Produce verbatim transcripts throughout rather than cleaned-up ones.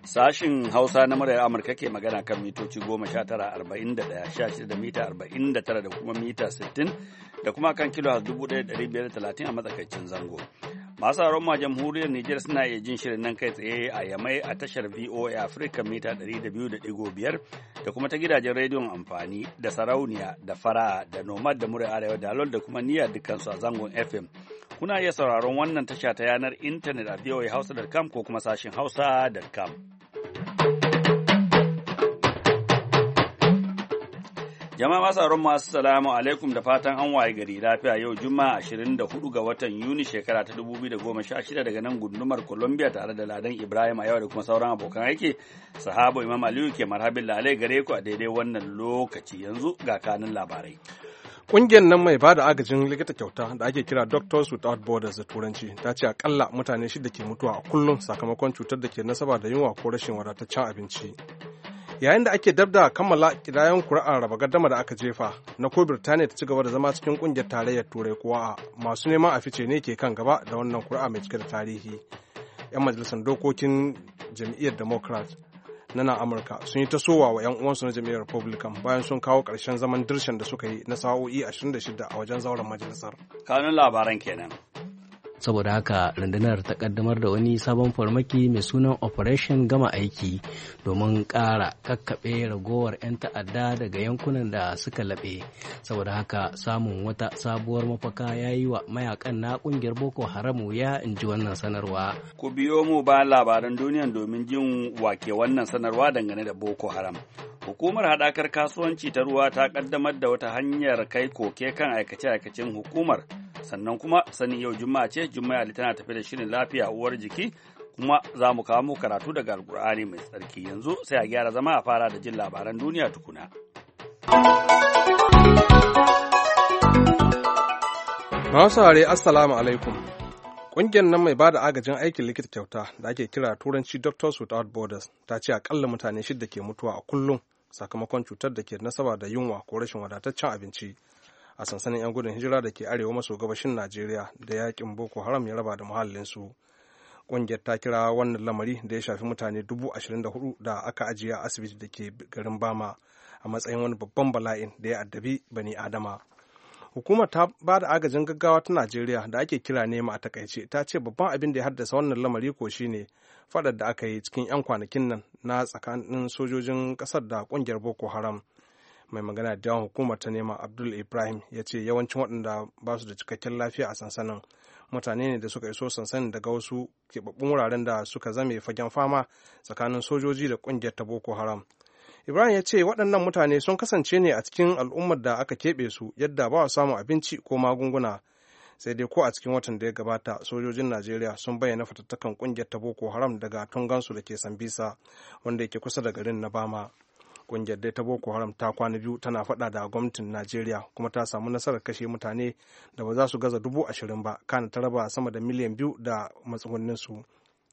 Sashin Hausa na muryar Amurka ke magana kan mitoci goma sha tara arba'in da ɗaya sha shida da mita arba'in da tara da kuma mita sittin da kuma kan kilo dubu ɗaya da ɗari biyar da talatin a matsakaicin zango. Masu sauran ma jamhuriyar Nijar suna iya jin shirin nan kai tsaye a Yamai a tashar V O A Africa mita ɗari da biyu da ɗigo biyar da kuma ta gidajen rediyon amfani da sarauniya da fara'a da nomad da muryar arewa da alol da kuma niyyar dukkansu a zangon F M. Kuna iya sauraron wannan tasha ta yanar intanet a v o a hausa dot com ko kuma sashin hausa dot com. Jama'a masu sauran masu salamu alaikum da fatan an waye gari lafiya yau Juma'a ashirin da hudu ga watan Yuni shekara ta dubu biyu da goma sha shida daga nan gundumar Columbia tare da Ladan Ibrahim a yau da kuma sauran abokan aiki. Sahabo Imam Aliyu ke marhabin lalai gare ku a daidai wannan lokaci yanzu ga kanin labarai. Ƙungiyar nan mai bada agajin likita kyauta da ake kira Doctors Without Borders da Turanci ta ce akalla mutane shida ke mutuwa a kullum sakamakon cutar da ke nasaba da yunwa ko rashin wadataccen abinci. Yayin da ake dab da kammala kidayen kuri'ar raba gardama da aka jefa na ko Birtaniya ta ci gaba da zama cikin ƙungiyar tarayyar Turai kuwa masu neman a fice ne ke kan gaba da wannan kuri'a mai cike da tarihi. 'Yan majalisar dokokin jam'iyyar Democrat na nan Amurka sun yi ta sowa wa 'yan uwansu na jam'iyyar Republican bayan sun kawo ƙarshen zaman dirshan da suka yi na sa'o'i ashirin da shida a wajen zauren majalisar. Kanun labaran kenan. Saboda haka rundunar ta kaddamar da wani sabon farmaki mai sunan Operation Gama Aiki domin ƙara kakkaɓe ragowar 'yan ta'adda daga yankunan da suka laɓe. Saboda haka samun wata sabuwar mafaka ya yi wa mayakan na ƙungiyar Boko Haram wuya in ji wannan sanarwa. Ku biyo mu ba labaran duniya domin jin wake wannan sanarwa dangane da Boko Haram. Hukumar haɗakar kasuwanci ta ruwa ta kaddamar da wata hanyar kai koke kan aikace-aikacen hukumar. Sannan kuma sani yau juma'a ce juma'a ali tana tafi da shirin lafiya uwar jiki kuma za mu kawo mu karatu daga alkur'ani mai tsarki yanzu sai a gyara zama a fara da jin labaran duniya tukuna. Masu saurare assalamu alaikum. Ƙungiyar nan mai bada agajin aikin likita kyauta da ake kira turanci Doctors Without Borders ta ce akalla mutane shida ke mutuwa a kullum sakamakon cutar da ke nasaba da yunwa ko rashin wadataccen abinci a sansanin 'yan gudun hijira da ke arewa maso gabashin Najeriya da yakin Boko Haram ya raba da muhallinsu. Ƙungiyar ta kira wannan lamari da ya shafi mutane dubu ashirin da hudu da aka ajiye a asibiti da ke garin Bama a matsayin wani babban bala'in da ya addabi bani Adama. Hukumar ta ba da agajin gaggawa ta Najeriya da ake kira nema a takaice ta ce babban abin da ya haddasa wannan lamari ko shine faɗar da aka yi cikin 'yan kwanakin nan na tsakanin sojojin ƙasar da ƙungiyar Boko Haram. Mai magana da yawan hukumar ta nema Abdul Ibrahim ya ce yawancin waɗanda ba su da cikakken lafiya a sansanin mutane ne da suka iso sansanin daga wasu keɓaɓɓun wuraren da suka zame fagen fama tsakanin sojoji da ƙungiyar ta Boko Haram. Ibrahim ya ce waɗannan mutane sun kasance ne a cikin al'ummar da aka keɓe su yadda ba su samun abinci ko magunguna sai dai ko a cikin watan da ya gabata sojojin Najeriya sun bayyana fatattakan ƙungiyar ta Boko Haram daga tungansu da ke Sambisa wanda yake kusa da garin na Bama. Ƙungiyar dai ta Boko Haram ta kwana biyu tana faɗa da gwamnatin Najeriya kuma ta samu nasarar kashe mutane da ba za su gaza dubu ashirin ba kana ta raba sama da miliyan biyu da matsugunninsu.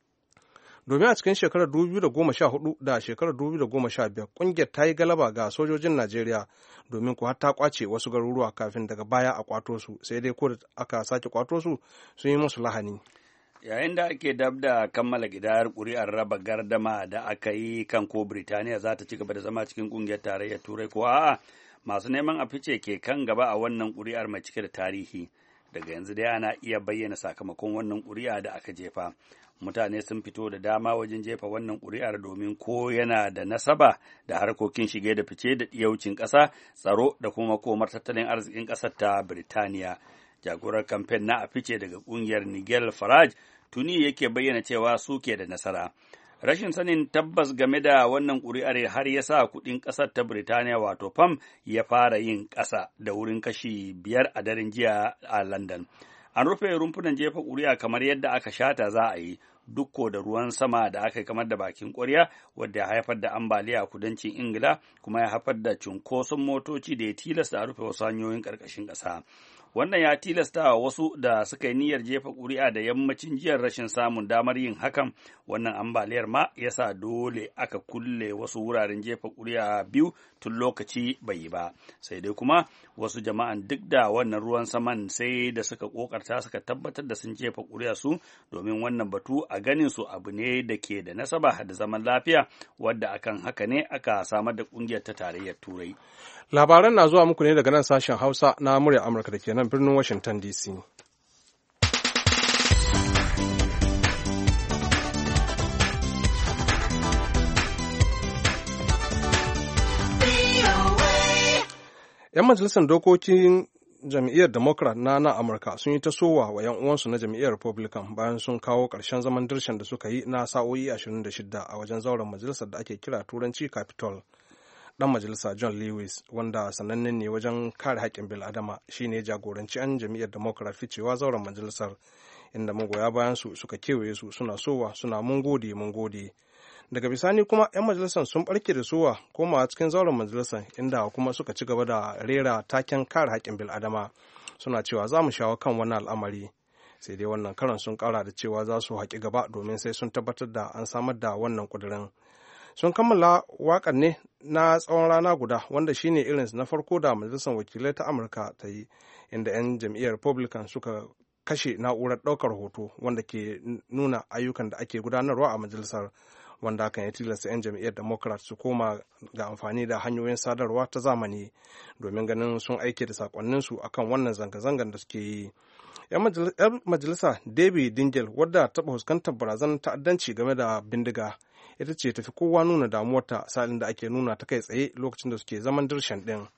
Domin a cikin shekarar dubu biyu da goma sha hudu da shekarar dubu biyu da goma sha biyar ƙungiyar ta yi galaba ga sojojin Najeriya domin ko har ta kwace wasu garuruwa kafin daga baya a kwato su sai dai ko da aka sake kwato su sun yi musu lahani. Yayin da ake dab da kammala gidayar ƙuri'ar raba gardama da aka yi kan ko Birtaniya za ta ci gaba da zama cikin ƙungiyar tarayyar Turai ko a'a masu neman a fice ke kan gaba a wannan ƙuri'ar mai cike da tarihi. Daga yanzu dai ana iya bayyana sakamakon wannan ƙuri'a da aka jefa. Mutane sun fito da dama wajen jefa wannan ƙuri'ar domin ko yana da nasaba da harkokin shige da fice da ɗiyaucin ƙasa, tsaro da kuma komar tattalin arzikin ƙasar ta Birtaniya. Jagorar kamfen na a fice daga ƙungiyar Nigel Farage tuni yake bayyana cewa su ke da nasara. Rashin sanin tabbas game da wannan ƙuri'ar har ya sa kuɗin ƙasar ta Birtaniya wato fam ya fara yin ƙasa da wurin kashi biyar a daren jiya a London. An rufe rumfunan jefa ƙuri'a kamar yadda aka shata za a yi duk ko da ruwan sama da aka kamar da bakin ƙwarya wadda ya haifar da ambaliya a kudancin Ingila kuma ya haifar da cunkoson motoci da ya tilasta a rufe wasu hanyoyin ƙarƙashin ƙasa. Wannan ya tilasta wa wasu da suka yi niyyar jefa ƙuri'a da yammacin jiyar rashin samun damar yin hakan. Wannan ambaliyar ma ya sa dole aka kulle wasu wuraren jefa ƙuri'a biyu tun lokaci bai yi ba. Sai dai kuma wasu jama'an duk da wannan ruwan saman sai da suka ƙoƙarta suka tabbatar da sun jefa ƙuri'a su domin wannan batu a a ganin su abu ne da ke da nasaba da zaman lafiya, wadda akan haka ne aka samar da ƙungiyar ta tarayyar Turai. Labaran na zuwa muku ne daga nan sashen Hausa na murya Amurka da ke nan birnin Washington D C. ‘Yan majalisar dokokin jam'iyyar Democrat na na Amurka sun yi ta sowa wa ‘yan uwansu na jam'iyyar Republican bayan sun kawo ƙarshen zaman dirshan da suka yi na sa'o'i ashirin da shida a wajen zauren majalisar da ake kira Turanci Capitol. Ɗan majalisa John Lewis, wanda sanannen ne wajen kare haƙƙin bil'adama, shi ne jagoranci ‘yan jam'iyyar Democrat ficewa zauren majalisar, inda magoya bayan su suka kewaye su suna sowa suna mun gode mun gode. Daga bisani kuma 'yan majalisar sun barke da suwa komawa cikin zauren majalisar, inda kuma suka ci gaba da rera taken kare haƙƙin bil'adama, suna cewa za mu shawo kan wannan al'amari. Sai dai wannan karan sun ƙara da cewa za su haƙi gaba domin sai sun tabbatar da an samar da wannan ƙudurin. Sun kammala waƙar ne na tsawon rana guda, wanda shine irinsu na farko da majalisar wakilai ta Amurka ta yi, inda 'yan jam'iyyar Republican suka kashe na'urar ɗaukar hoto wanda ke nuna ayyukan da ake gudanarwa a majalisar, wanda hakan ya tilasta 'yan jam'iyyar Democrat su koma ga amfani da hanyoyin sadarwa ta zamani domin ganin sun aike da sakonninsu akan wannan zanga-zangar da suke yi. 'Yan majalisa Debbie Dingell, wadda taɓa fuskantar barazanar ta'addanci game da bindiga, ita ce tafi kowa nuna damuwarta sa'ilin da ake nuna ta kai tsaye lokacin da suke zaman dirshan ɗin.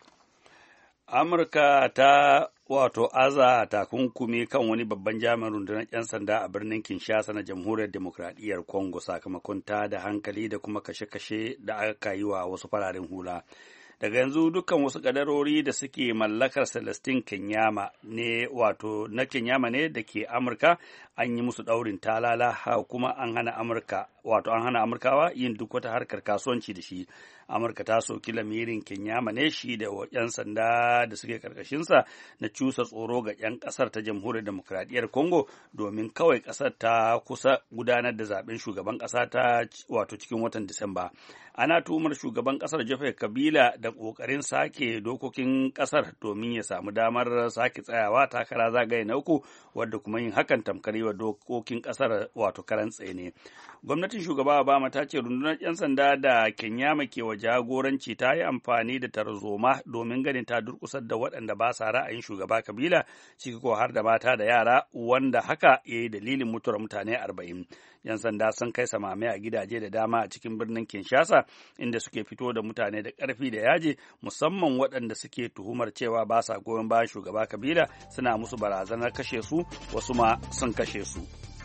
Amurka ta wato aza takunkumi kan wani babban jami'in rundunar 'yan sanda a birnin Kinshasa na Jamhuriyar Demokradiyyar Congo sakamakon ta da hankali da kuma kashe-kashe da aka yi wa wasu fararen hula. Daga yanzu dukkan wasu kadarori da suke mallakar Celestine Kenyama ne wato na Kenyama ne da ke Amurka an yi musu ɗaurin talala, kuma an hana Amurka wato an hana Amurkawa yin duk wata harkar kasuwanci da shi. Amurka ta soki lamirin Kenyama ne shi da 'yan sanda da suke karkashinsa na cusa tsoro ga 'yan kasar ta Jamhuriyar Demokradiyyar Congo domin kawai kasar ta kusa gudanar da zaben shugaban kasa ta wato cikin watan Disamba. Ana tuhumar shugaban kasar Joseph Kabila da kokarin sake dokokin kasar domin ya samu damar sake tsayawa takara zagaye na uku, wadda kuma yin hakan tamkar yi wa dokokin kasar wato karan tsaye ne. Gwamnatin shugaba Obama ta ce rundunar 'yan sanda da Kenyama ke wa jagoranci ta yi amfani da tarzoma domin ganin ta durkusar da waɗanda ba sa ra'ayin shugaba Kabila, ciki ko har da mata da yara, wanda haka ya yi dalilin mutuwar mutane arba'in. 'Yan sanda sun kai samame a gidaje da dama a cikin birnin Kinshasa, inda suke fito da mutane da ƙarfi da yaji, musamman waɗanda suke tuhumar cewa ba sa goyon bayan shugaba Kabila, suna musu barazanar kashe su, wasu ma sun kashe su.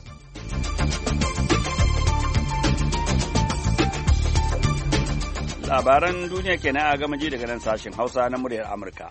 Labaran duniya kenan a gama ji daga nan sashen Hausa na muryar Amurka.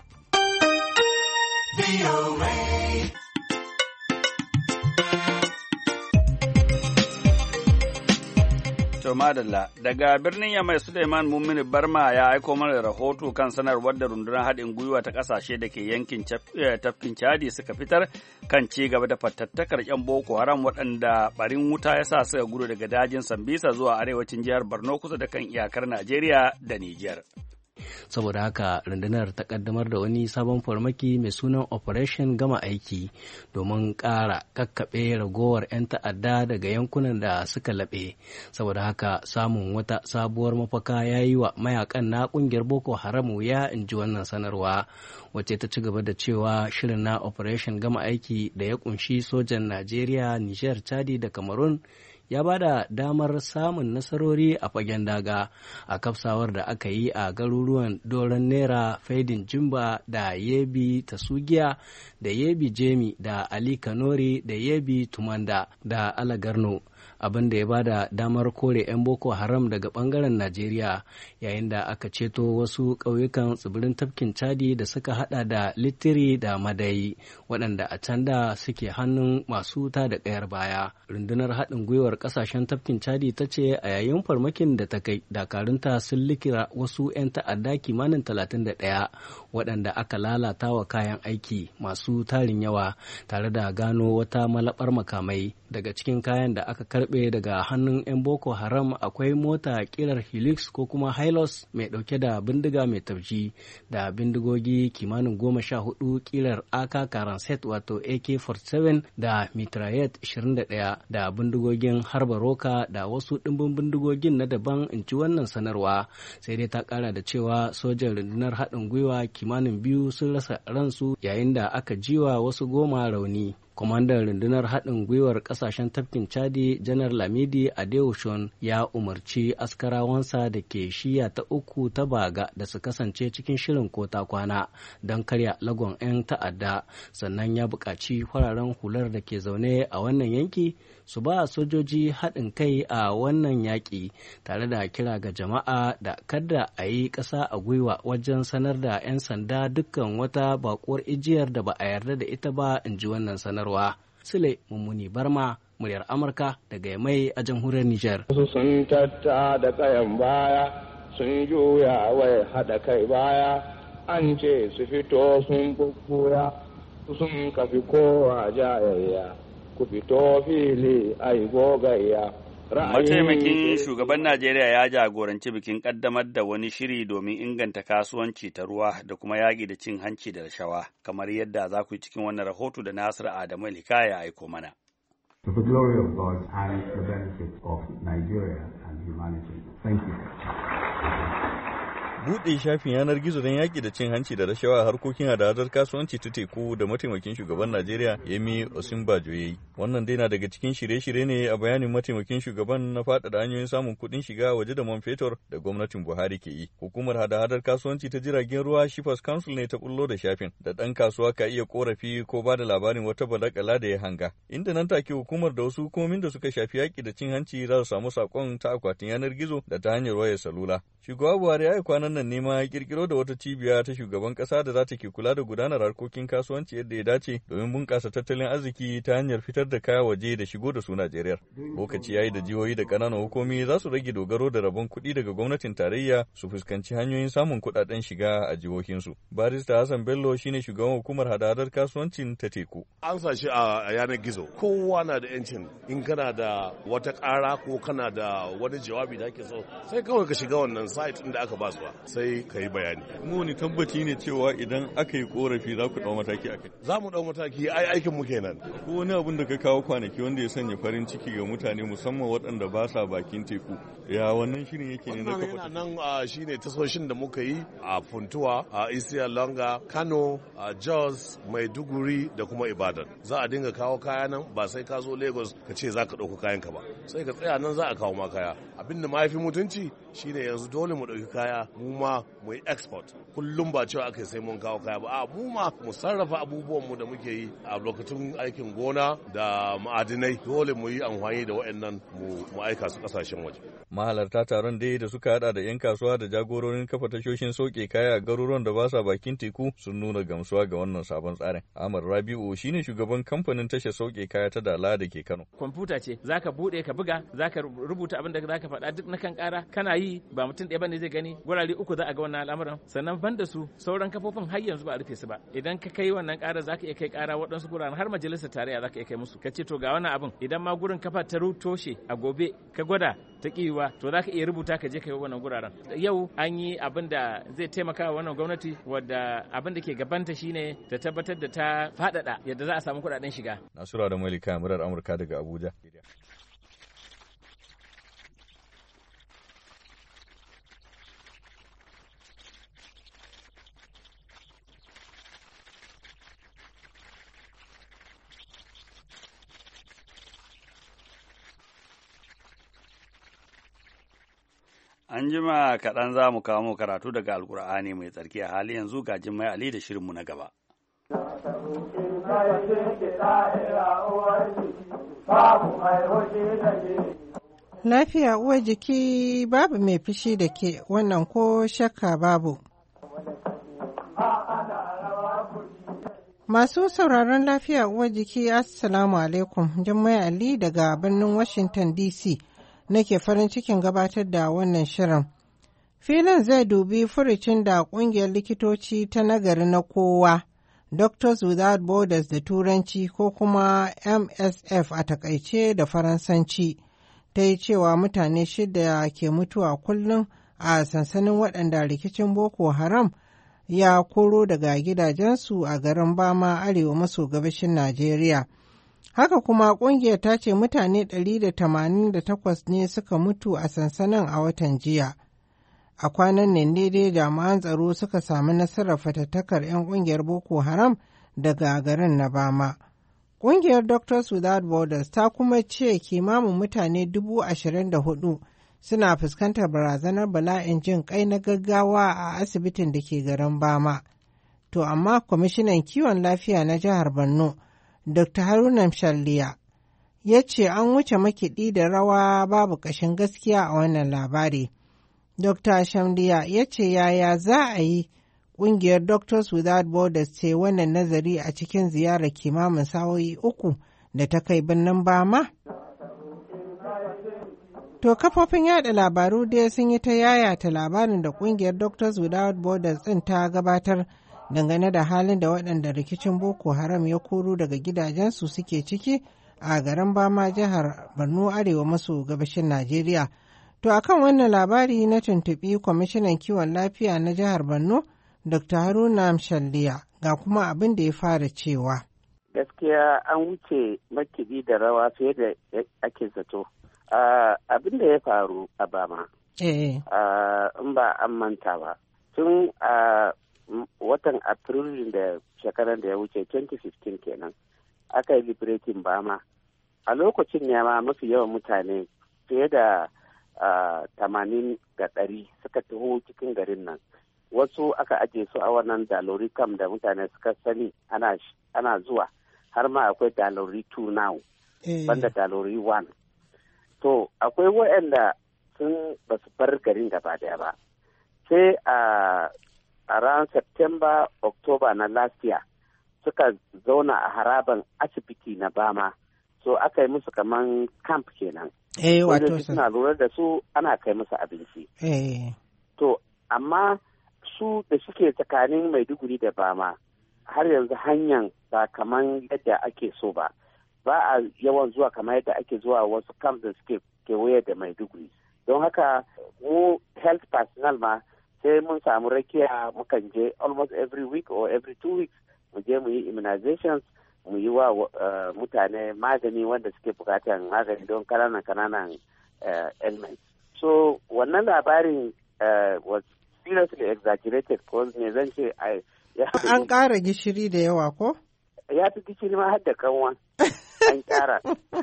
To madalla, daga birnin Yamai Suleiman Mummini Barma ya aiko mana rahoto kan sanarwar da rundunar haɗin gwiwa ta ƙasashe da ke yankin tafkin Chadi suka fitar kan ci gaba da fatattakar 'yan Boko Haram waɗanda ɓarin wuta ya sa suka gudu daga dajin Sambisa zuwa arewacin jihar Borno kusa da kan iyakar Najeriya da Nijar. Saboda haka rundunar ta kaddamar da wani sabon farmaki mai sunan Operation Gama Aiki domin ƙara kakkaɓe ragowar 'yan ta'adda daga yankunan da suka laɓe. Saboda haka samun wata sabuwar mafaka ya yi wa mayakan na ƙungiyar Boko Haram wuya, in ji wannan sanarwa, wacce ta ci gaba da cewa shirin na Operation Gama Aiki da ya ƙunshi sojan Najeriya, Nijar, Chadi da Cameroon ya ba da damar samun nasarori a fagen daga a kafsawar da aka yi a garuruwan Doron Nera, Faidin Jimba da Yebi Tasugiya da Yebi Jemi da Ali Kanori da Yebi Tumanda da Alagarno, abin da ya ba da damar kore 'yan Boko Haram daga bangaren Najeriya, yayin da aka ceto wasu ƙauyukan tsibirin tafkin Chadi da suka hada da Litiri da Madayi, waɗanda a can da suke hannun masu ta da ƙayar baya. Rundunar haɗin gwiwar ƙasashen tafkin Chadi ta ce a yayin farmakin da ta kai, dakarunta sun likira wasu 'yan ta'adda kimanin talatin da ɗaya waɗanda aka lalata wa kayan aiki masu tarin yawa, tare da gano wata malabar makamai. Daga cikin kayan da aka karɓe daga hannun 'yan Boko Haram akwai mota kirar Helix ko kuma Hilux mai ɗauke da bindiga mai tafji da bindigogi kimanin goma sha hudu kirar A K Karanset wato A K arshirin da bakwai da mitraillette ashirin da ɗaya da bindigogin harba roka da wasu ɗimbin bindigogin na daban in ci wannan sanarwa. Sai dai ta ƙara da cewa sojan rundunar haɗin gwiwa kimanin biyu sun rasa ransu yayin da aka jiwa wasu goma rauni. Kwamandan rundunar haɗin gwiwar ƙasashen tafkin Chadi janar Lamidi Adeoshun ya umarci askarawansa da ke shiya ta uku ta Baga da su kasance cikin shirin kota kwana don karya lagon 'yan ta'adda, sannan ya buƙaci fararen hular da ke zaune a wannan yanki su ba sojoji haɗin kai a wannan yaƙi, tare da kira ga jama'a da kada a yi ƙasa a gwiwa wajen sanar da 'yan sanda dukkan wata baƙuwar ijiyar da ba a yarda da ita ba, in ji wannan sanar. Sule Mummuni Barma, muryar Amurka daga Yamai a jamhuriyar Nijar. Wasu sun tatta da kayan baya, sun juya wai haɗa kai baya, an ce su fito sun bubbuya, sun kafi kowa jayayya, ku fito fili ai gogayya. Mataimakin shugaban Najeriya ya jagoranci bikin ƙaddamar da wani shiri domin inganta kasuwanci ta ruwa da kuma yaƙi da cin hanci da rashawa, kamar yadda za ku yi cikin wannan rahoto da Nasiru Adamu Lika ya aiko mana. To the glory of God and the benefit of Nigeria and humanity. Thank you. Buɗe shafin yanar gizo don yaƙi da cin hanci da rashawa a harkokin hada-hadar kasuwanci ta teku da mataimakin shugaban Najeriya Yemi Osinbajo ya yi. Wannan dai na daga cikin shirye-shirye ne a bayanin mataimakin shugaban na faɗaɗa hanyoyin samun kuɗin shiga waje da man fetur da gwamnatin Buhari ke yi. Hukumar hada-hadar kasuwanci ta jiragen ruwa Shippers Council ne ta bullo da shafin da ɗan kasuwa ka iya korafi ko ba da labarin wata badakala da ya hanga. Inda nan take hukumar da wasu hukumomin da suka shafi yaƙi da cin hanci za su samu saƙon ta akwatin yanar gizo da ta hanyar wayar salula. Shugaba Buhari ya yi kwanan nan ne ma ya kirkiro da wata cibiya ta shugaban kasa da za ta ke kula da gudanar harkokin kasuwanci yadda ya dace domin bunƙasa tattalin arziki ta hanyar fitar da kaya waje da shigo da su Najeriya. Lokaci yayi da jihohi da ƙananan hukumi za su rage dogaro da rabon kuɗi daga gwamnatin tarayya su fuskanci hanyoyin samun kuɗaɗen shiga a jihohinsu. Barista Hassan Bello shine shugaban hukumar hada-hadar kasuwancin ta teku. An sa shi a yanar gizo. Kowa na da yancin in kana da wata ƙara ko kana da wani jawabi da ake so sai kawai ka shiga wannan site ɗin da aka ba su sai ka yi bayani. Kuma wani tabbaci ne cewa idan aka yi korafi za ku ɗau mataki a kai? Za mu ɗau mataki, ai aikin mu kenan. Ko wani abin da ka kawo kwanaki wanda ya sanya farin ciki ga mutane musamman waɗanda ba sa bakin teku. Ya wannan shirin yake ne na kafa? Wannan nan shi ne tasoshin da muka yi a Funtuwa, a Isiya Longa, Kano, a Jos, Maiduguri da kuma Ibadan. Za a dinga kawo kaya nan ba sai ka zo Lagos ka ce za ka ɗauko kayanka ba. Sai ka tsaya nan za a kawo ma kaya. Abin da ma fi mutunci shine yanzu dole mu ɗauki kaya mu ma mu yi export. Kullum ba cewa aka sai mun kawo kaya ba, a mu ma mu sarrafa abubuwan mu da muke yi a lokacin aikin gona da ma'adinai. Dole mu yi amfani da waɗannan mu aika su ƙasashen waje. Mahalarta taron dai da suka hada da 'yan kasuwa da jagororin kafa tashoshin soke kaya a garuruwan da ba sa bakin teku sun nuna gamsuwa ga wannan sabon tsarin. Ahmad Rabi'u shine shugaban kamfanin tashar sauke kaya ta Dala da ke Kano. Kwamfuta ce zaka bude ka buga zaka rubuta abin da zaka faɗa duk na kan ƙara kana yi ba mutum ɗaya bane zai gani, gurare uku za a ga wannan al'amuran. Sannan banda su sauran kafofin har yanzu ba a rufe su ba. Idan ka kai wannan ƙara zaka iya kai ƙara waɗansu guraren har majalisar tarayya zaka iya kai musu. Ka ce to ga wannan abin idan ma gurin kafa ta toshe a gobe ka gwada ta kiwa to zaka iya rubuta ka je kai wannan guraren. Yau an yi abin da zai taimaka wa wannan gwamnati wadda abin da ke gabanta shine ta tabbatar da ta faɗaɗa yadda za a samu kuɗaɗen shiga. Nasura da Malika murar Amurka daga Abuja. An jima kaɗan za mu kawo mu karatu daga Alƙur'ani mai tsarki a hali yanzu ga Jummai Ali da shirinmu na gaba. Lafiya uwar jiki babu mai fushi da ke wannan ko shakka babu. Masu sauraron lafiya uwar jiki Assalamu alaikum, Jummai Ali daga birnin Washington D C. Nake farin cikin gabatar da wannan shirin. Filin zai dubi furucin da ƙungiyar likitoci ta nagari na kowa, Doctors Without Borders da Turanci ko kuma M S F a takaice da Faransanci, ta yi cewa mutane shida ke mutuwa kullum a sansanin waɗanda rikicin Boko Haram ya koro daga gidajensu a garin Bama arewa maso gabashin Najeriya. Haka kuma ƙungiyar ta ce mutane ɗari da tamanin da takwas ne suka mutu a sansanin a watan jiya. A kwanan nan ne dai jami'an tsaro suka sami nasarar fatattakar 'yan ƙungiyar Boko Haram daga garin na Bama. Ƙungiyar Doctors Without Borders ta kuma ce kimanin mutane dubu ashirin da hudu suna fuskantar barazanar bala'in jin kai na gaggawa a asibitin da ke garin Bama. To amma kwamishinan kiwon lafiya na jihar Borno, Doctor Haruna Shalliya, ya ce an wuce makiɗi da rawa babu ƙashin gaskiya a wannan labari. Doctor Shamliya ya ce yaya za a yi ƙungiyar Doctors Without Borders ce wannan nazari a cikin ziyarar kimamin sa'o'i uku da ta kai birnin Bama? To kafofin yada labaru dai sun yi ta yayata labarin da ƙungiyar Doctors Without Borders ɗin ta gabatar dangane da halin da waɗanda rikicin Boko Haram ya koro daga gidajensu suke ciki a garin Bama jihar Borno arewa maso gabashin Najeriya. To akan wannan labari na tuntuɓi kwamishinan kiwon lafiya na jihar Borno, Doctor Haruna Shalliya, ga kuma abin da ya fara cewa. Gaskiya an wuce makiɗi da rawa fiye da ake zato. Abin da ya faru a Bama, in ba an manta ba, tun a watan Afrilu da shekarar da ya wuce twenty fifteen kenan, aka yi liberating Bama. A lokacin ne ma mafi yawan mutane fiye da tamanin ga ɗari suka taho cikin garin nan. Wasu aka ajiye su a wannan dalori kam da mutane suka sani ana, ana zuwa, har ma akwai dalori two now, banda dalori one. To, akwai waɗanda sun ba su bar garin gaba daya ba. Sai a a ran September, October na last year suka zauna a haraban asibiti na Bama. So aka yi musu kaman camp kenan. Eh, wato suna lura da su ana kai musu abinci. Eh. To, amma su da suke tsakanin Maiduguri da Bama har yanzu hanyar ba kaman yadda ake so ba. Ba a yawan zuwa kamar yadda ake zuwa wasu camp da suke kewaye da Maiduguri. Don haka mu health personnel ma sai mun samu rakiya mukan je almost every week or every two weeks mu je mu yi immunizations, mu yi wa mutane magani wanda suke bukatan magani don kananan kananan ailments. So wannan labarin was seriously exaggerated ko ne zan ce an ƙara gishiri da yawa ko? Ya fi gishiri ma har da kanwa. An kyara.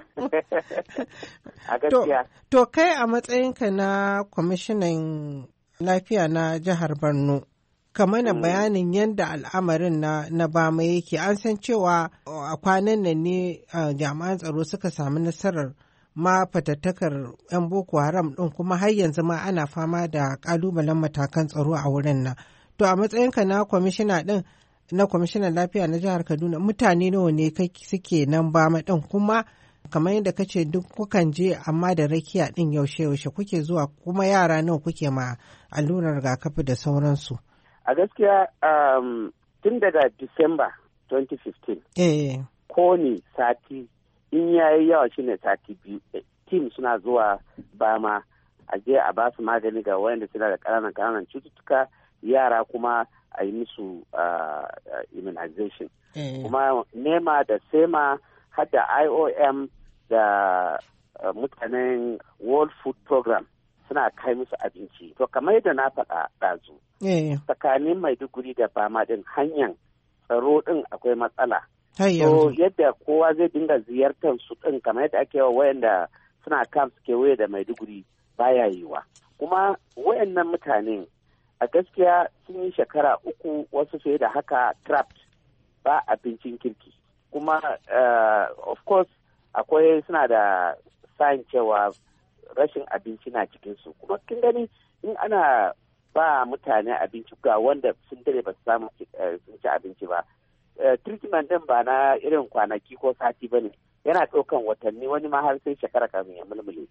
A gaskiya. To kai a matsayinka na kwamishinan lafiya na jihar Borno, ka mana bayanin yadda al'amarin na, na Bama yake. An san cewa a kwanan nan ne jami'an tsaro suka sami nasarar ma fatattakar 'yan Boko Haram ɗin, kuma har yanzu ma ana fama da ƙalubalen matakan tsaro a wurin nan. To a matsayinka na kwamishina ɗin na kwamishinan lafiya na jihar Kaduna, mutane nawa ne suke nan Bama ɗin, kuma kamar yadda kace duk kukan je amma da rakiya ɗin yaushe yaushe kuke zuwa, kuma yara nawa kuke ma allurar rigakafi da sauransu? A gaskiya um, tun daga Disamba twenty fifteen, eh. ko ne sati in yayi yawa shine sati biyu, team suna zuwa Bama a je a ba su magani ga wayanda suna da ƙananan ƙananan cututtuka, yara kuma a yi musu uh, immunization. Eh. Kuma nema da sema har da I O M da uh, mutanen World Food Program suna kai musu abinci. To kamar yadda na faɗa ɗazu, eh. tsakanin Maiduguri da Bama ɗin hanyar tsaro ɗin akwai matsala. So yadda kowa zai dinga ziyartar su ɗin kamar yadda ake wa wayanda suna camps kewaye da Maiduguri baya yiwa. Kuma wayannan mutanen a gaskiya sun yi shekara uku, wasu fiye da haka, trapped, ba abincin kirki. Kuma uh, of course akwai suna da sign cewa rashin abinci na cikinsu. Kuma kin gani in ana ba mutane abinci ga wanda sun dare ba su samu sun ci abinci ba, uh, treatment din ba na irin kwanaki ko sati ba ne, yana ɗaukan watanni, wani ma har sai shekara kafin ya mulmule.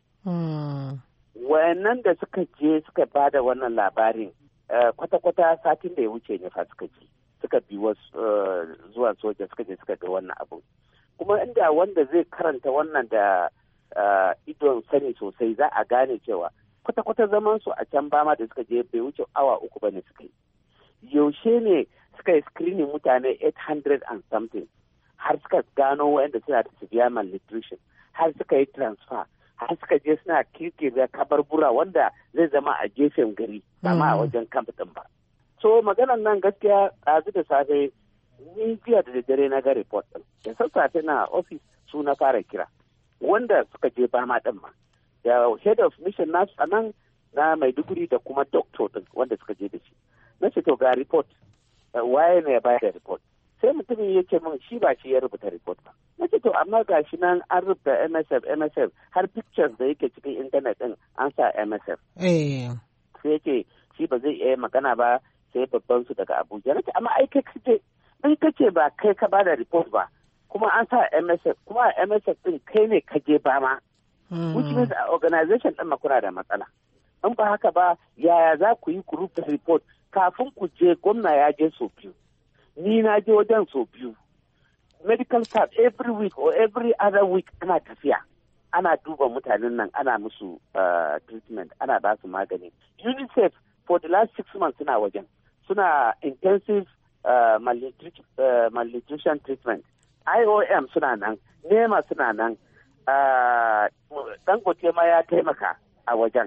Mm. Wayannan da suka je suka ba da wannan labarin Uh, kwata-kwata satin da ya wuce ne fa suka ji suka bi wasu uh, zuwa soja suka je suka ga wannan abu. Kuma inda wanda zai karanta wannan da idon sani sosai za a gane cewa kwata-kwata zaman su a can Bama da suka je bai wuce awa uku ba ne suka yi. Yaushe ne suka yi screening mutane eight hundred and something har suka gano waɗanda suna da severe malnutrition, har suka yi transfer, har suka je suna kirkira kabarbura wanda zai zama a gefen gari ba ma a wajen camp ɗin ba. So maganan nan gaskiya ɗazu da safe ni jiya da daddare na ga report ɗin. Da sassafe na office su na fara kira wanda suka je Bama ɗin ma. Da head of mission nasu a nan na Maiduguri da kuma doctor ɗin wanda suka je da shi. Na ce to ga report, waye ne ya bayar da report? Sai mutumin ya ce min shi ba shi ya rubuta report ba. Na ce to amma ga shi nan an rubuta M S F M S F har pictures da yake cikin internet ɗin an sa M S F. Sai yake shi ba zai iya magana ba sai babban su daga Abuja. Na ce amma ai kai kace in kace ba kai ka bada report ba kuma an sa M S F kuma M S F ɗin kai ne ka je ba ma. Which means organization ɗin ma kuna da matsala. In ba haka ba yaya za ku yi ku rubuta report kafin ku je gwamna ya je so biyu. Ni na je wajen so biyu. Medical staff every week or every other week ana tafiya. Ana duba mutanen nan ana musu uh, treatment, ana ba su magani. UNICEF for the last six months suna wajen. Suna intensive uh, malnutrition, uh, malnutrition treatment. I O M suna nan, NEMA suna nan. Uh, Dangote ma ya taimaka a wajen.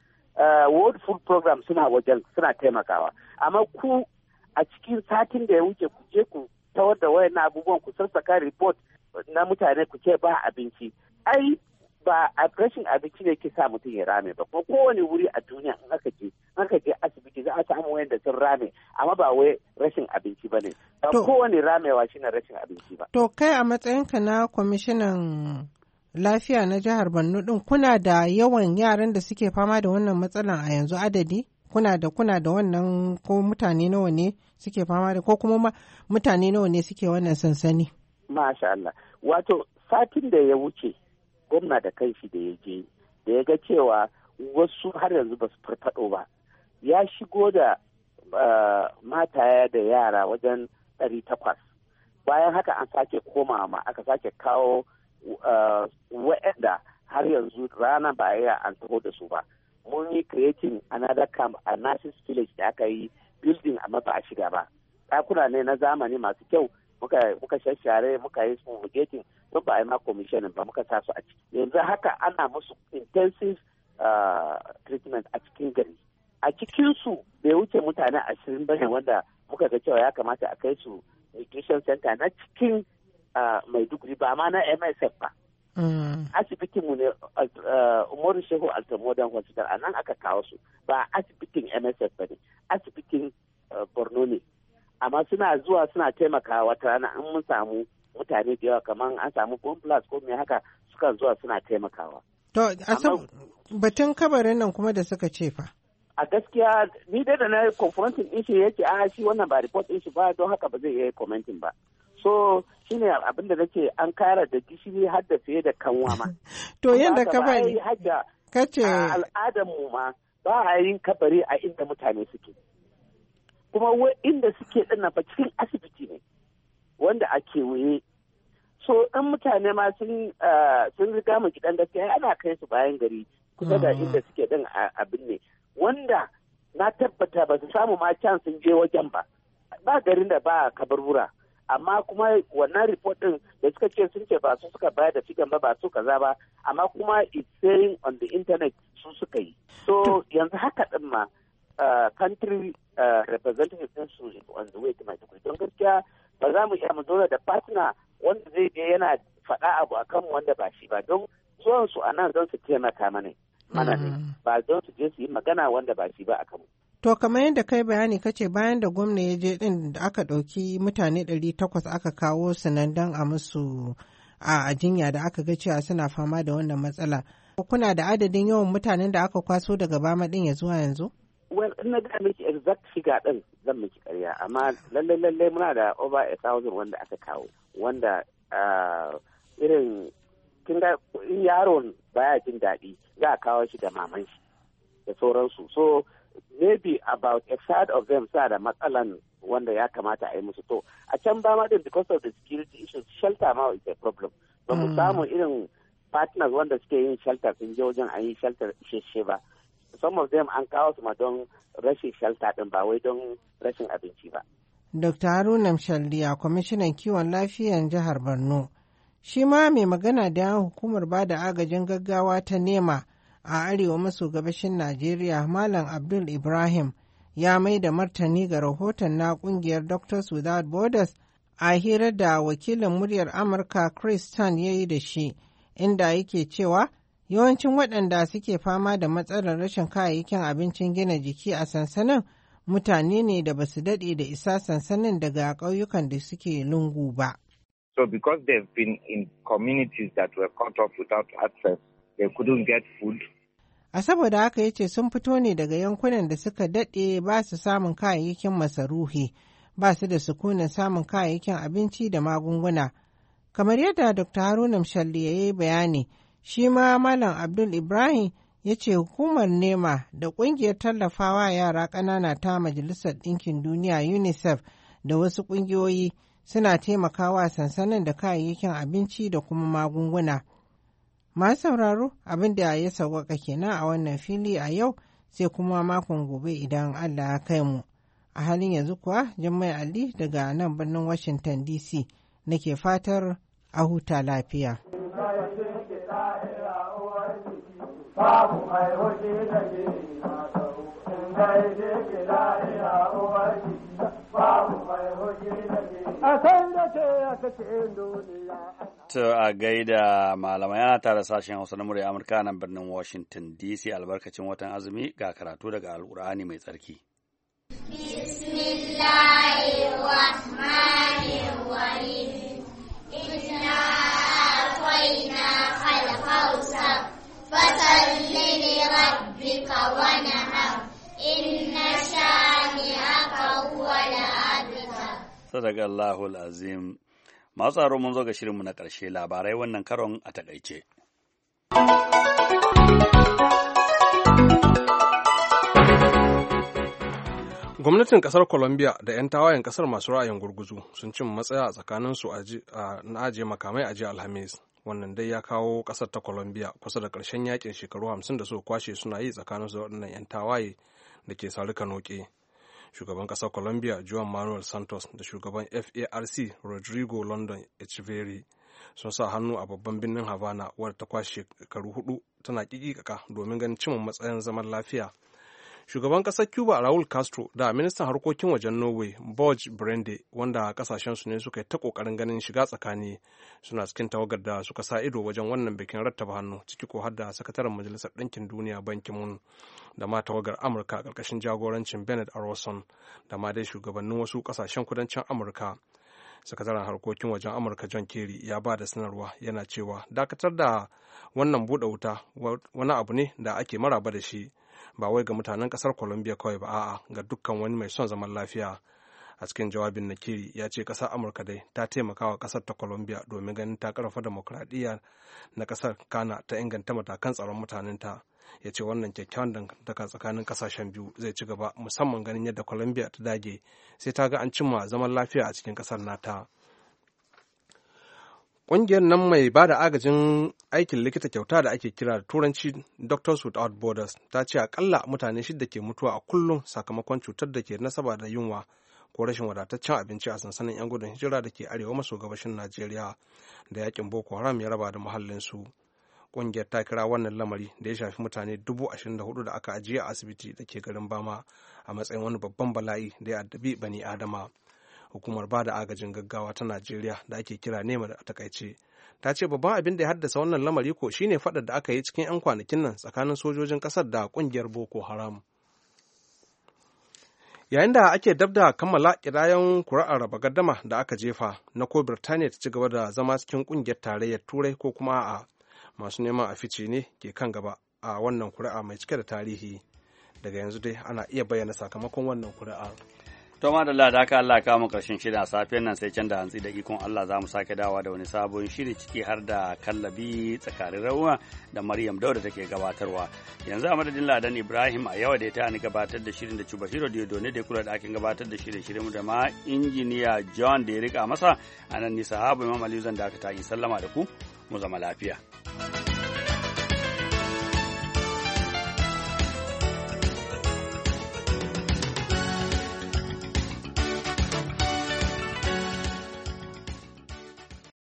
Uh, World Food Program suna wajen suna taimakawa. Amma ku a cikin satin da ya wuce ku je ku tawar da wayan abubuwan ku sassaka report na mutane ku ce ba abinci. Ai ba a rashin abinci ne ke sa mutum ya rame ba. Kuma kowane wuri a duniya in aka je aka je asibiti za a samu wayan da sun rame amma ba wai rashin abinci ba ne. Ba kowane ramewa shine rashin abinci ba. To kai a matsayinka na kwamishinan lafiya na jihar Borno din kuna da yawan yaran da suke fama da wannan matsalan a yanzu adadi? Kuna da kuna da wannan ko mutane nawa ne suke fama da ko kuma mutane nawa ne suke wannan sansani? Masha Allah. Wato satin da ya wuce gwamna da kanshi da ya je da ya ga cewa wasu har yanzu ba su farfado ba. Ya shigo da uh, mataya da yara wajen ɗari takwas. Bayan haka an sake komawa ma aka sake kawo Uh, waɗanda har yanzu rana ba ya an taho da su ba. Mun yi creating another camp a Nurses Village da aka yi building amma ba a shiga ba. Ɗakuna ne na zamani masu kyau muka muka shashare muka yi fumigating don ba a yi ma commissioning ba muka sa su a ciki. Yanzu haka ana musu intensive uh, treatment a cikin gari. A cikin su bai wuce mutane ashirin bane wanda muka ga cewa ya kamata a kai su nutrition center na cikin Uh, Maiduguri ba ma na M S F ba. Mm. Asibitin mu ne uh, Umaru Shehu Alta Modern Hospital a nan aka kawo su ba asibitin M S F ba ne, asibitin uh, Borno ne. Amma suna zuwa suna taimakawa wata rana in mun samu mutane da yawa kamar an samu bomb blast ko me haka suka zuwa suna taimakawa. To, asab batun kabarin nan kuma da suka ce fa. A gaskiya ni dai da na confronting din shi yake a shi wannan ba report din shi ba don haka ba zai iya commenting ba. So shine abinda nake an kara da gishiri har da fiye da kanwa ma. To yanda ka bani kace al'adar mu ma ba a yin kabari a inda mutane suke. Kuma inda suke din na fa cikin asibiti ne wanda a kewaye. So in mutane ma sun sun riga mu kidan gaskiya ana kai su bayan gari kusa da inda suke din abin ne. Wanda na tabbata ba su samu ma can sun je wajen ba. Ba garin da ba kaburbura. Amma kuma wannan report din da suka ce sun ce ba su suka bayar da figan ba ba su kaza ba amma kuma it's saying on the internet su suka yi. So yanzu haka din ma country representative din su on the way to Maiduguri don gaskiya ba za mu iya mu zauna da partner wanda zai je yana faɗa abu akan wanda ba shi ba don zuwan su a nan don su taimaka mana mana ne ba don su je su yi magana wanda ba shi ba akan mu. To kamar yadda kai bayani kace bayan da gwamna ya je din da aka ɗauki mutane ɗari takwas aka kawo su nan don a musu a jinya da aka ga cewa suna fama da wannan matsala. Kuna da adadin yawan mutanen da aka kwaso daga Bama din ya zuwa yanzu? Well, in na ga miki exact figure din zan miki ƙarya amma lalle lalle muna da over a thousand wanda aka kawo wanda irin kin ga in yaron baya jin daɗi za a kawo shi da maman shi da sauransu. So maybe about a third of them sa da matsalan wanda ya kamata a yi musu. To a can Bama din because of the security issues shelter ma is a problem. Ba mu samu irin partners wanda suke yin shelter sun je wajen an yi shelter isheshe ba. Some of them an kawo su ma don rashin shelter din ba wai don rashin abinci ba. Dokta Haruna Mshaldiya, kwamishinan kiwon lafiyan jihar Borno. Shi ma mai magana da hukumar ba da agajin gaggawa ta nema a arewa maso gabashin Najeriya, Malam Abdul Ibrahim, ya mai da martani ga rahoton na kungiyar Doctors Without Borders a hirar da wakilin muryar Amurka Chris Tan ya yi da shi, inda yake cewa yawancin waɗanda suke fama da matsalar rashin kayayyakin abincin gina jiki a sansanin mutane ne da ba su daɗe da isa sansanin daga ƙauyukan da suke lungu ba. So because they've been in communities that were cut off without access, they couldn't get food. A saboda haka ya ce sun fito ne daga yankunan da suka daɗe ba su samun kayayyakin masarufi, ba su da sukunin samun kayayyakin abinci da magunguna. Kamar yadda Dokta Haruna Mshalli ya yi bayani, shi ma Malam Abdul Ibrahim ya ce hukumar nema da ƙungiyar tallafawa yara ƙanana ta Majalisar Ɗinkin Duniya UNICEF da wasu ƙungiyoyi suna taimakawa sansanin da kayayyakin abinci da kuma magunguna. Masu sauraro abin da ya sauƙaƙa kenan a wannan fili a yau, sai kuma makon gobe idan Allah ya kai mu. A halin yanzu kuwa Jummai Ali daga nan birnin Washington D C nake fatar a huta lafiya. Babu mai hoji da ke na tsawo, in gaide ke la'ira uwar jiki, babu mai hoji da ke a san da ke a cikin duniya. To a gaida malamai ana tare sashen Hausa na murya Amurka nan birnin Washington D C albarkacin watan azumi ga karatu daga Alƙur'ani mai tsarki. Bismillahirrahmanirrahim. Inna a'tainaka al-kawthar. فصل لربك ونحر إن شانئك هو الأبتر. صدق الله العظيم. Masu tsaro mun zo ga shirinmu na ƙarshe, labarai wannan karon a taƙaice. Gwamnatin ƙasar Colombia da 'yan tawayen ƙasar masu ra'ayin gurguzu sun cin matsaya a tsakaninsu na ajiye makamai a jiya Alhamis. Wannan dai ya kawo ƙasar ta Colombia kusa da ƙarshen yakin shekaru hamsin da suka kwashe suna yi tsakaninsu da waɗannan 'yan tawaye da ke sarika noke. Shugaban ƙasar Colombia Juan Manuel Santos da shugaban F A R C Rodrigo London Echeverry sun sa hannu a babban birnin Havana wadda ta kwashe shekaru hudu tana ƙiƙiƙaka domin ganin cimma matsayin zaman lafiya. Shugaban ƙasar Cuba Raul Castro da ministan harkokin wajen Norway Borge Brende, wanda kasashensu ne suka yi ta ƙoƙarin ganin shiga tsakani, suna cikin tawagar da suka sa ido wajen wannan bikin rattaba hannu, ciki ko har da sakataren Majalisar Ɗinkin Duniya Ban Ki-moon da ma tawagar Amurka a ƙarƙashin jagorancin Bernard Arrowson da ma dai shugabannin wasu ƙasashen kudancin Amurka. Sakataren harkokin wajen Amurka John Kerry ya ba da sanarwa yana cewa dakatar da wannan buɗe wuta wani abu ne da ake maraba da shi. Ba wai ga mutanen kasar Colombia kawai ba, a'a ga dukkan wani mai son zaman lafiya. A cikin jawabin na Kerry ya ce kasar Amurka dai ta taimaka wa kasar ta Colombia domin ganin ta karfafa demokradiyya na kasar Kana ta inganta matakan tsaron mutanenta. Ya ce wannan kyakkyawan dangantaka tsakanin kasashen biyu zai ci gaba, musamman ganin yadda Colombia ta dage sai ta ga an cimma zaman lafiya a cikin kasar nata. Ƙungiyar nan mai ba da agajin aikin likita kyauta da ake kira da turanci Doctors Without Borders ta ce akalla mutane shida ke mutuwa a kullum sakamakon cutar da ke nasaba da yunwa ko rashin wadataccen abinci a sansanin 'yan gudun hijira da ke arewa maso gabashin Najeriya da yakin Boko Haram ya raba da muhallinsu. Ƙungiyar ta kira wannan lamari da ya shafi mutane dubu ashirin da hudu da aka ajiye a asibiti da ke garin Bama a matsayin wani babban bala'i da ya addabi bani Adama. Hukumar ba da agajin gaggawa ta Najeriya da ake kira nema da takaice ta ce babban abin da ya haddasa wannan lamari ko shine faɗar da aka yi cikin 'yan kwanakin nan tsakanin sojojin ƙasar da ƙungiyar Boko Haram. Yayin da ake dab da kammala ƙidayen kuri'ar raba gardama da aka jefa na ko Birtaniya ta ci gaba da zama cikin ƙungiyar tarayyar Turai ko kuma a masu neman a fice ne ke kan gaba a wannan kuri'a mai cike da tarihi. Daga yanzu dai ana iya bayyana sakamakon wannan kuri'ar. To ma da Allah da haka Allah kawo mu karshen shirin a safiyar nan sai can da hantsi da ikon Allah za mu sake dawa da wani sabon shiri ciki har da kallabi tsakanin rawa da Maryam Dauda take gabatarwa. Yanzu a madadin Ladan Ibrahim a yawa da ya tani gabatar da shirin da Chubahiro Diodone da kula da akin gabatar da shirin shirin da ma injiniya John da ya rika masa a nan ni sahabu Imam Aliyu zan da aka ta yi sallama da ku mu zama lafiya.